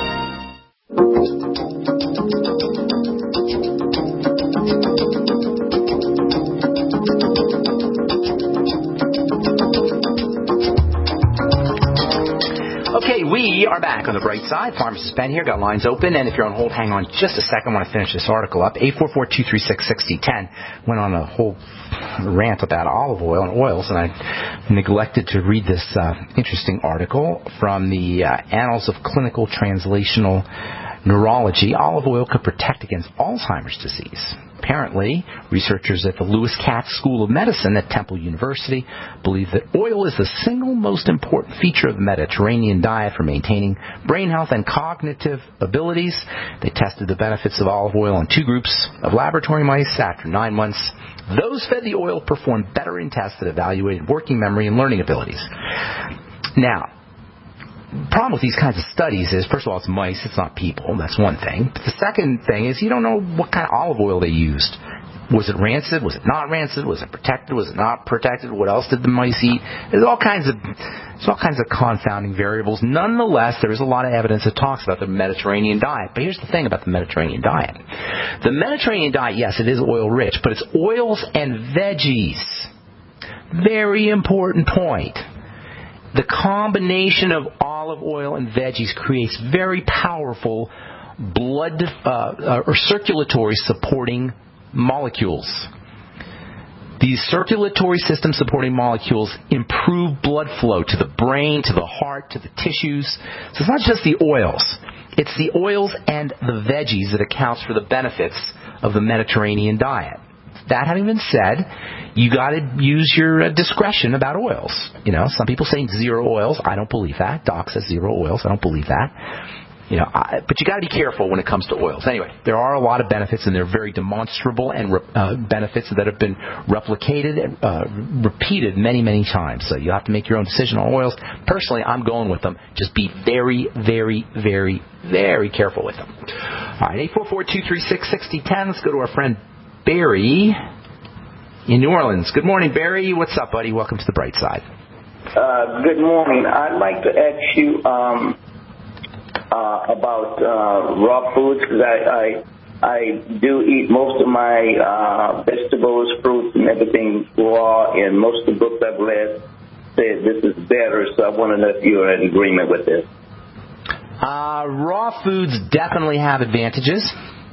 [SPEAKER 2] Okay, we are back on the bright side. Pharmacist Ben here, got lines open, and if you're on hold, hang on just a second. I want to finish this article up. eight four four, two three six, six oh one oh went on a whole rant about olive oil and oils, and I neglected to read this uh, interesting article from the uh, Annals of Clinical Translational Neurology. Olive oil could protect against Alzheimer's disease. Apparently, researchers at the Lewis Katz School of Medicine at Temple University believe that oil is the single most important feature of the Mediterranean diet for maintaining brain health and cognitive abilities. They tested the benefits of olive oil on two groups of laboratory mice. After nine months, those fed the oil performed better in tests that evaluated working memory and learning abilities. Now, the problem with these kinds of studies is, first of all, it's mice, it's not people. That's one thing. But the second thing is you don't know what kind of olive oil they used. Was it rancid? Was it not rancid? Was it protected? Was it not protected? What else did the mice eat? There's all kinds of there's all kinds of confounding variables. Nonetheless, there is a lot of evidence that talks about the Mediterranean diet. But here's the thing about the Mediterranean diet. The Mediterranean diet, yes, it is oil-rich, but it's oils and veggies. Very important point. The combination of olive oil and veggies creates very powerful blood uh, or circulatory supporting molecules. These circulatory system supporting molecules improve blood flow to the brain, to the heart, to the tissues. So it's not just the oils. It's the oils and the veggies that accounts for the benefits of the Mediterranean diet. That having been said, you got to use your uh, discretion about oils. You know, some people say zero oils. I don't believe that. Doc says zero oils. I don't believe that. You know, I, but you got to be careful when it comes to oils. Anyway, there are a lot of benefits, and they're very demonstrable and uh, benefits that have been replicated and uh, repeated many, many times. So you have to make your own decision on oils. Personally, I'm going with them. Just be very, very, very, very careful with them. All right, eight four four, two three six, six oh one oh. Let's go to our friend Barry in New Orleans. Good morning, Barry. What's up, buddy? Welcome to the Bright Side.
[SPEAKER 8] Uh, good morning. I'd like to ask you um, uh, about uh, raw foods, because I, I I do eat most of my uh, vegetables, fruits, and everything raw, and most of the books I've read say this is better, so I want to know if you're in agreement with this.
[SPEAKER 2] Uh, raw foods definitely have advantages.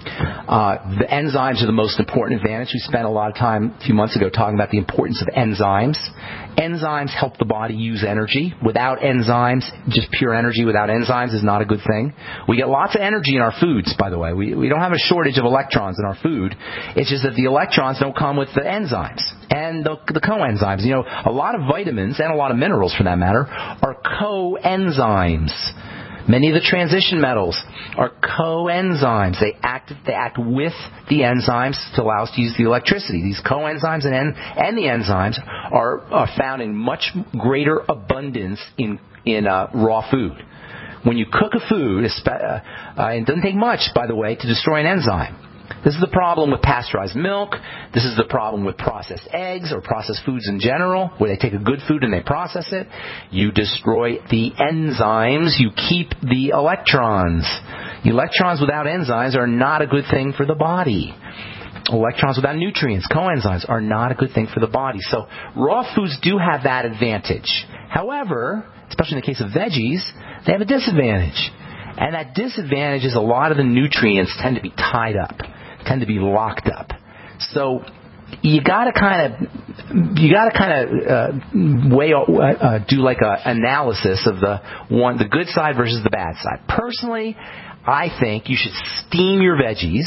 [SPEAKER 2] Uh, the enzymes are the most important advantage. We spent a lot of time a few months ago talking about the importance of enzymes. Enzymes help the body use energy. Without enzymes, just pure energy without enzymes is not a good thing. We get lots of energy in our foods, by the way. We, we don't have a shortage of electrons in our food. It's just that the electrons don't come with the enzymes and the, the coenzymes. You know, a lot of vitamins and a lot of minerals, for that matter, are coenzymes. Many of the transition metals are coenzymes. They act they act with the enzymes to allow us to use the electricity. These coenzymes and, en, and the enzymes are, are found in much greater abundance in, in uh, raw food. When you cook a food, uh, uh, it doesn't take much, by the way, to destroy an enzyme. This is the problem with pasteurized milk. This is the problem with processed eggs or processed foods in general, where they take a good food and they process it. You destroy the enzymes. You keep the electrons. Electrons without enzymes are not a good thing for the body. Electrons without nutrients, coenzymes, are not a good thing for the body. So raw foods do have that advantage. However, especially in the case of veggies, they have a disadvantage. And that disadvantage is a lot of the nutrients tend to be tied up, tend to be locked up. So you got to kind of you got to kind of uh, weigh uh, do like a analysis of the one the good side versus the bad side. Personally, I think you should steam your veggies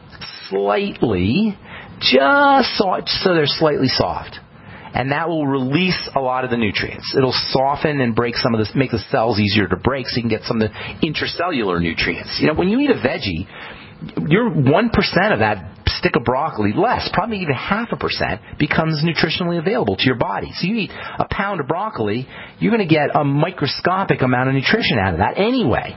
[SPEAKER 2] slightly, just so, so they're slightly soft. And that will release a lot of the nutrients. It'll soften and break some of this, make the cells easier to break, so you can get some of the intracellular nutrients. You know, when you eat a veggie, your one percent of that stick of broccoli, less, probably even half a percent, becomes nutritionally available to your body. So you eat a pound of broccoli, you're going to get a microscopic amount of nutrition out of that anyway.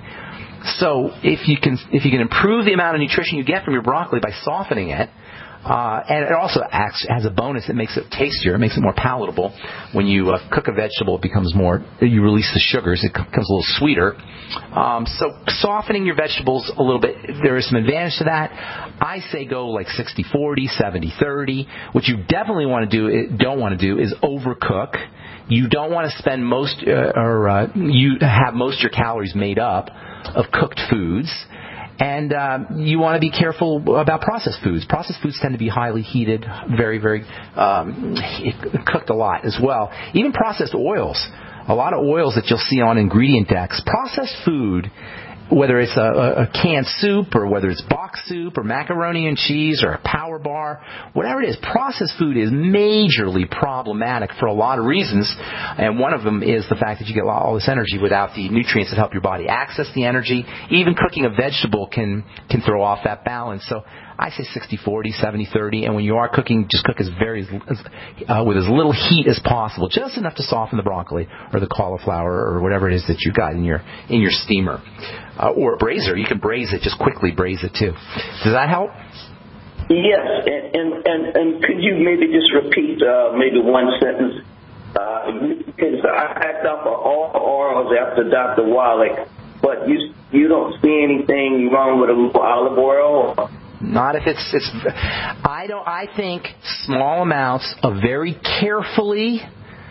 [SPEAKER 2] So if you can, if you can improve the amount of nutrition you get from your broccoli by softening it, Uh, and it also acts as a bonus. It makes it tastier. It makes it more palatable. When you uh, cook a vegetable, it becomes more, you release the sugars. It becomes a little sweeter. Um, so softening your vegetables a little bit, there is some advantage to that. I say go like sixty forty, seventy thirty. What you definitely want to do, don't want to do, is overcook. You don't want to spend most, uh, or uh, you have most of your calories made up of cooked foods. And um, you want to be careful about processed foods. Processed foods tend to be highly heated, very, very um, cooked a lot as well. Even processed oils. A lot of oils that you'll see on ingredient decks. Processed food, whether it's a, a canned soup or whether it's box soup or macaroni and cheese or a power bar, whatever it is, processed food is majorly problematic for a lot of reasons. And one of them is the fact that you get all this energy without the nutrients that help your body access the energy. Even cooking a vegetable can, can throw off that balance. So I say sixty forty, seventy thirty, and when you are cooking, just cook as very as, uh, with as little heat as possible, just enough to soften the broccoli or the cauliflower or whatever it is that you got in your in your steamer. Uh, or a braiser. You can braise it, just quickly braise it too. Does that help?
[SPEAKER 8] Yes, and and, and, and could you maybe just repeat uh, maybe one sentence? Uh, because I packed up all oils after Doctor Wallach, but you you don't see anything wrong with a little olive oil? Or?
[SPEAKER 2] Not if it's it's. I don't. I think small amounts of very carefully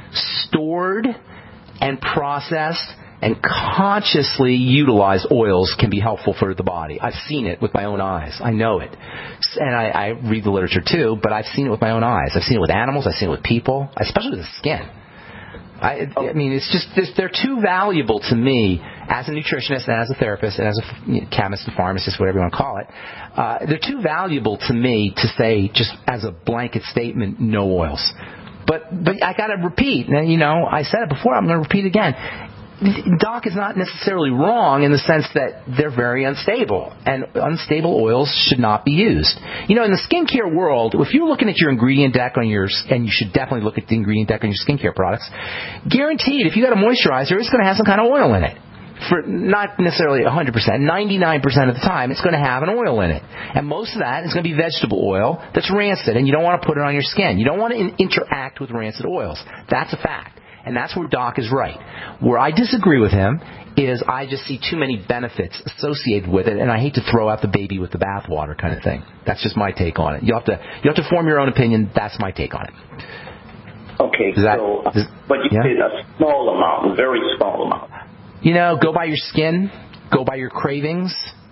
[SPEAKER 2] stored and processed and consciously utilized oils can be helpful for the body. I've seen it with my own eyes. I know it. And I, I read the literature too, but I've seen it with my own eyes. I've seen it with animals. I've seen it with people, especially with the skin. I, I mean, it's just, they're too valuable to me as a nutritionist and as a therapist and as a chemist, a pharmacist, whatever you want to call it. Uh, they're too valuable to me to say just as a blanket statement, no oils. But, but I got to repeat. Now, you know, I said it before. I'm going to repeat again. Doc is not necessarily wrong in the sense that they're very unstable, and unstable oils should not be used. You know, in the skincare world, if you're looking at your ingredient deck on your, and you should definitely look at the ingredient deck on your skincare products, guaranteed, if you got a moisturizer, it's going to have some kind of oil in it. for not necessarily one hundred percent, ninety-nine percent of the time, it's going to have an oil in it. And most of that is going to be vegetable oil that's rancid, and you don't want to put it on your skin. You don't want to in- interact with rancid oils. That's a fact. And that's where Doc is right. Where I disagree with him is I just see too many benefits associated with it, and I hate to throw out the baby with the bathwater kind of thing. That's just my take on it. You have to you have to form your own opinion. That's my take on it.
[SPEAKER 8] Okay,
[SPEAKER 2] that,
[SPEAKER 8] so,
[SPEAKER 2] does,
[SPEAKER 8] but you
[SPEAKER 2] yeah?
[SPEAKER 8] did a small amount, a very small amount.
[SPEAKER 2] You know, go by your skin, go by your cravings.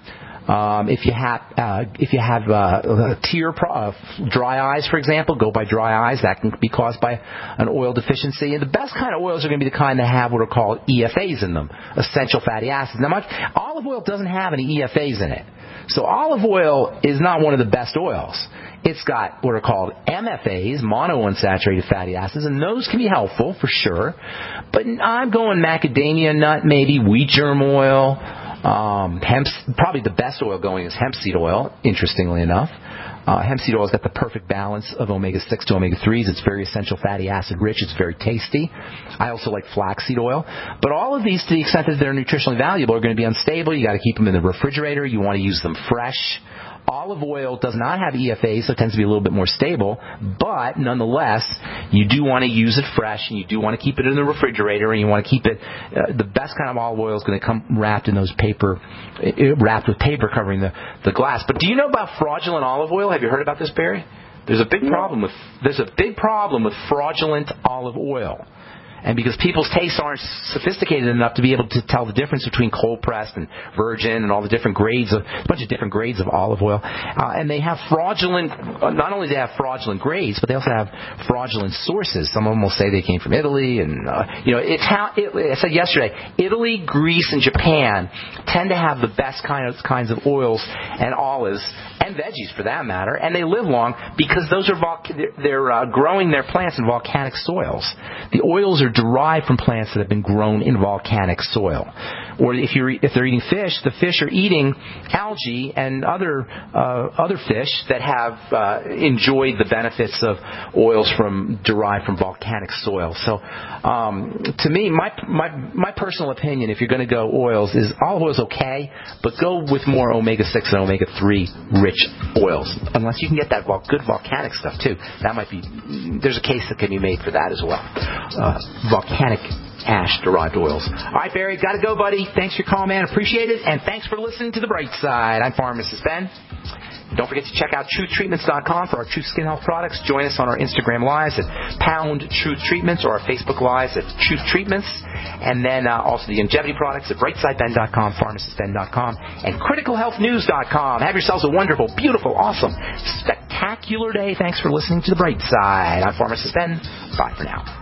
[SPEAKER 2] Um, if you have uh, if you have uh, tear pro- uh, dry eyes, for example, go by dry eyes. That can be caused by an oil deficiency. And the best kind of oils are going to be the kind that have what are called E F As in them, essential fatty acids. Now, much, olive oil doesn't have any E F As in it, so olive oil is not one of the best oils. It's got what are called M F As, monounsaturated fatty acids, and those can be helpful for sure. But I'm going macadamia nut, maybe wheat germ oil. Um, hemp, probably the best oil going is hemp seed oil, interestingly enough. Uh, hemp seed oil has got the perfect balance of omega six to omega threes. It's very essential fatty acid rich. It's very tasty. I also like flaxseed oil. But all of these, to the extent that they're nutritionally valuable, are going to be unstable. You got to keep them in the refrigerator. You want to use them fresh. Olive oil does not have E F As, so it tends to be a little bit more stable. But nonetheless, you do want to use it fresh, and you do want to keep it in the refrigerator, and you want to keep it. Uh, the best kind of olive oil is going to come wrapped in those paper, uh, wrapped with paper covering the, the glass. But do you know about fraudulent olive oil? Have you heard about this, Barry? There's a big problem with there's a big problem with fraudulent olive oil. And because people's tastes aren't sophisticated enough to be able to tell the difference between cold pressed and virgin and all the different grades of a bunch of different grades of olive oil, uh, and they have fraudulent. Uh, not only do they have fraudulent grades, but they also have fraudulent sources. Some of them will say they came from Italy, and uh, you know, it's how it, I said yesterday. Italy, Greece, and Japan tend to have the best kind of kinds of oils and olives and veggies for that matter, and they live long because those are vol- they're, they're uh, growing their plants in volcanic soils. The oils are derived from plants that have been grown in volcanic soil. Or if you're if they're eating fish, the fish are eating algae and other uh, other fish that have uh, enjoyed the benefits of oils from derived from volcanic soil. So, um, to me, my my my personal opinion, if you're going to go oils, is olive oil is okay, but go with more omega six and omega three rich oils. Unless you can get that vol- good volcanic stuff too, that might be. There's a case that can be made for that as well. Uh, volcanic ash-derived oils. All right, Barry, got to go, buddy. Thanks for your call, man. Appreciate it. And thanks for listening to The Bright Side. I'm Pharmacist Ben. Don't forget to check out truth treatments dot com for our Truth Skin Health products. Join us on our Instagram Lives at Pound Truth Treatments or our Facebook Lives at Truth Treatments. And then uh, also the longevity products at bright side ben dot com, pharmacist ben dot com, and critical health news dot com. Have yourselves a wonderful, beautiful, awesome, spectacular day. Thanks for listening to The Bright Side. I'm Pharmacist Ben. Bye for now.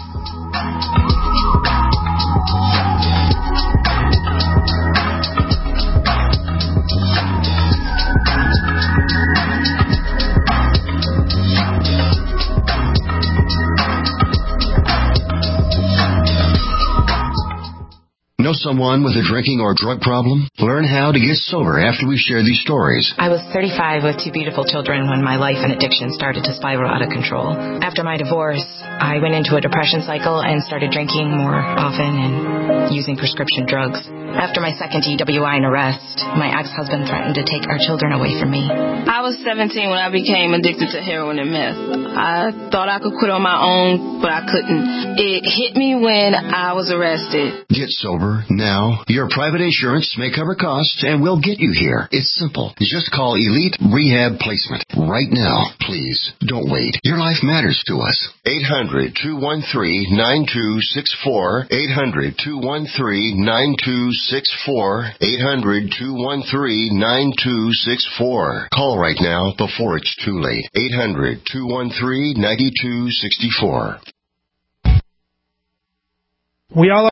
[SPEAKER 21] Know someone with a drinking or drug problem? Learn how to get sober after we share these stories.
[SPEAKER 22] I was thirty-five with two beautiful children when my life and addiction started to spiral out of control. After my divorce, I went into a depression cycle and started drinking more often and using prescription drugs. After my second D W I and arrest, my ex-husband threatened to take our children away from me.
[SPEAKER 23] I was seventeen when I became addicted to heroin and meth. I thought I could quit on my own, but I couldn't. It hit me when I was arrested.
[SPEAKER 21] Get sober now. Your private insurance may cover costs, and we'll get you here. It's simple. Just call Elite Rehab Placement right now. Please, don't wait. Your life matters to us. eight hundred, two one three, nine two six four. eight hundred, two one three, nine two six four. eight hundred, two one three, nine two six four. Call right now before it's too late. eight hundred, two one three, nine two six four.
[SPEAKER 11] We all